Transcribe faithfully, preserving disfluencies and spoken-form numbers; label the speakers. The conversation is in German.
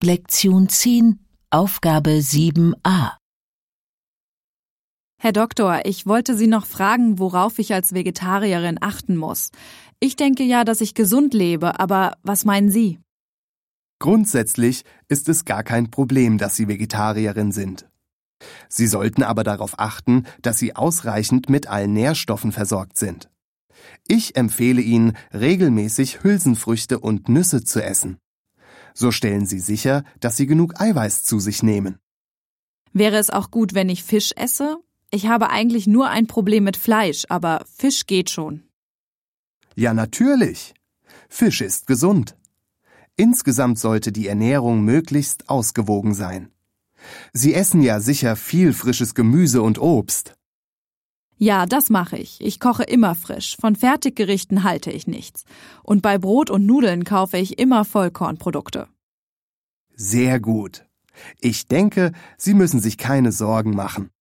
Speaker 1: Lektion zehn, Aufgabe sieben a.
Speaker 2: Herr Doktor, ich wollte Sie noch fragen, worauf ich als Vegetarierin achten muss. Ich denke ja, dass ich gesund lebe, aber was meinen Sie?
Speaker 3: Grundsätzlich ist es gar kein Problem, dass Sie Vegetarierin sind. Sie sollten aber darauf achten, dass Sie ausreichend mit allen Nährstoffen versorgt sind. Ich empfehle Ihnen, regelmäßig Hülsenfrüchte und Nüsse zu essen. So stellen Sie sicher, dass Sie genug Eiweiß zu sich nehmen.
Speaker 2: Wäre es auch gut, wenn ich Fisch esse? Ich habe eigentlich nur ein Problem mit Fleisch, aber Fisch geht schon.
Speaker 3: Ja, natürlich. Fisch ist gesund. Insgesamt sollte die Ernährung möglichst ausgewogen sein. Sie essen ja sicher viel frisches Gemüse und Obst.
Speaker 2: Ja, das mache ich. Ich koche immer frisch. Von Fertiggerichten halte ich nichts. Und bei Brot und Nudeln kaufe ich immer Vollkornprodukte.
Speaker 3: Sehr gut. Ich denke, Sie müssen sich keine Sorgen machen.